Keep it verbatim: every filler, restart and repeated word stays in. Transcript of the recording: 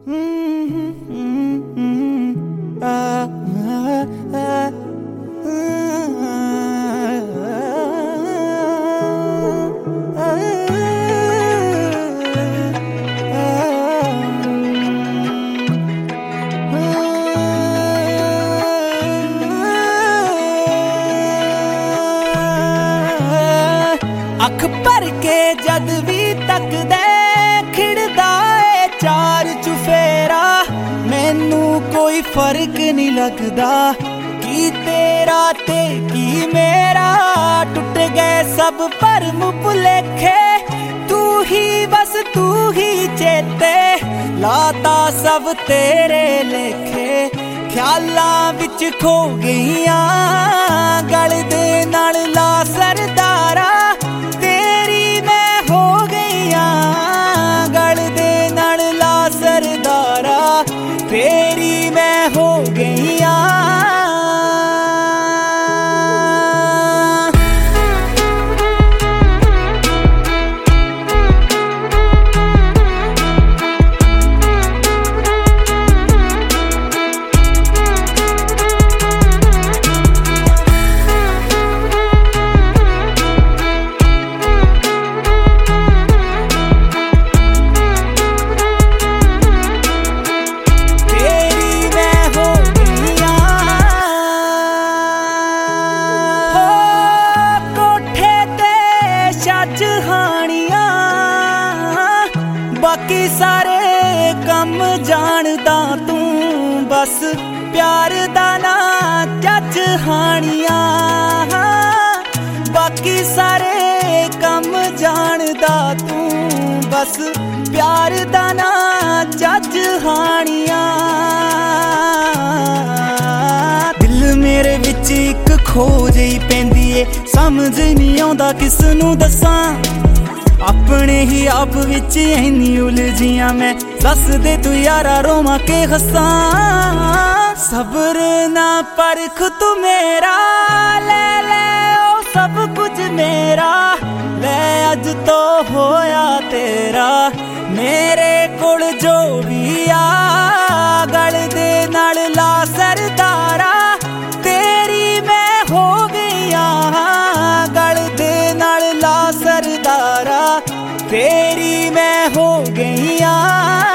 अख भर के जद भी तकदे खिड़दा ए चार चुफेरा, मैनू कोई फर्क नहीं लगदा की तेरा ते की मेरा। टुट गए सब भरम भुलेखे, तू ही बस तू ही चेते, लाता सब तेरे लेखे। ख्यालां विच खो गईयां गल दे नाल ला सरदारा, तेरी मैं हो गईयां गल दे नाल ला सरदारा, तेरी मैं हो गईयां। बाकी सारे कम जानदा तू, बस प्यार दा ना जज हानिया। बाकी सारे कम जानदा तू, बस प्यार दा ना जज हानिया। दिल मेरे विच इक खो जही पैंदी ए, समझ नहीं आउंदा किस नूं दसां। अपने ही आप विच इन्नी उलझियां मैं, दस दे तू यारा रोमा के हसां। सब्र ना परख तू मेरा, ले ले ओ सब कुछ मेरा, ले अज तो होया तेरा। मेरे कोल जो भी आ गल दे नाल ला सरदारा, तेरी मैं हो गईयां गल दे नाल ला सरदारा, तेरी मैं हो गईयां।